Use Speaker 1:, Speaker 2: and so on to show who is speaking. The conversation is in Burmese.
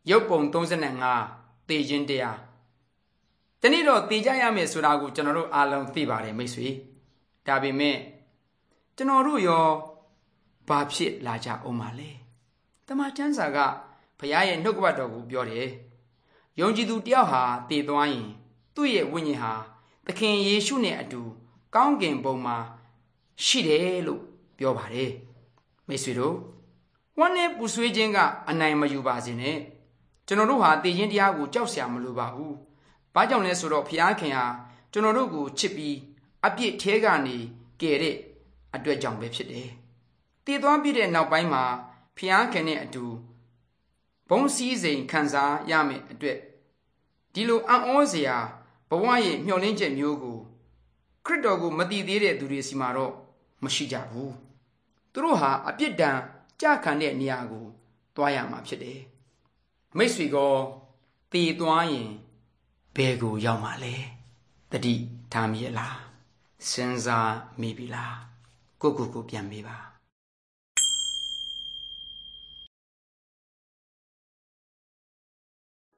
Speaker 1: ရုပ်ပုံ35တေခြင်းတရားတနေ့တော့တေကြရမယ်ဆိုတာကိုကျွန်တော်တို့အားလုံးသိပါတယ်မိတ်ဆွေဒါပေမဲ့ကျွန်တော်တို့ရောဘာဖြစ်လာကြအောင်ပါလဲတမန်ကျမ်းစာကဘုရားရဲ့နှုတ်ကပတ်တော်ကိုပြောတယ်ယုံကြည်သူတယောက်ဟာတည်သွားရင်သူ့ရဲ့ဝိညာဉ်ဟာသခင်ယေရှုနဲ့အတူကောင်းကင်ဘုံမှာရှိတယ်လို့ပြောပါတယ်မိတ်ဆွေတို့ဝမ်းနဲ့ပူဆွေးခြင်းကအနိုင်မယူပါစေနဲ့ကျွန်တော်တို့ဟာတည်ခြင်းတရားကိုကြောက်စရာမလိုပါဘူးဘာကြောင့်လဲဆိုတော့ဘုရားခင်ဟာကျွန်တော်တို့ကိုချစ်ပြီးအပြစ်ထဲကနေကယ်တဲ့အတွက်ကြောင့်ပဲဖြစ်တယ်တည်သွားပြီးတဲ့နောက်ပိုင်းမှာဘုရားခင်နဲ့အတူဘုံစည်းစိမ်ခံစားရမယ်အတွက်ဒီလိုအံ့ဩစရာဘဝရဲ့မျှော်လင့်ချက်မျိုးကိုခရစ်တော်ကိုမတည်သေးတဲ့သူတွေစီမှာတော့မရှိကြဘူးသူတို့ဟာအပြစ်ဒဏ်ကြခံတဲ့နေရာကိုသွားရမှာဖြစ်တယ်မိတ်ဆွေကတည်သွားရင်ဘယ်ကိုရောက်မှာလဲတတိထားမိလားစဉ်းစားမိပြီလားကိုပြန်မေးပါ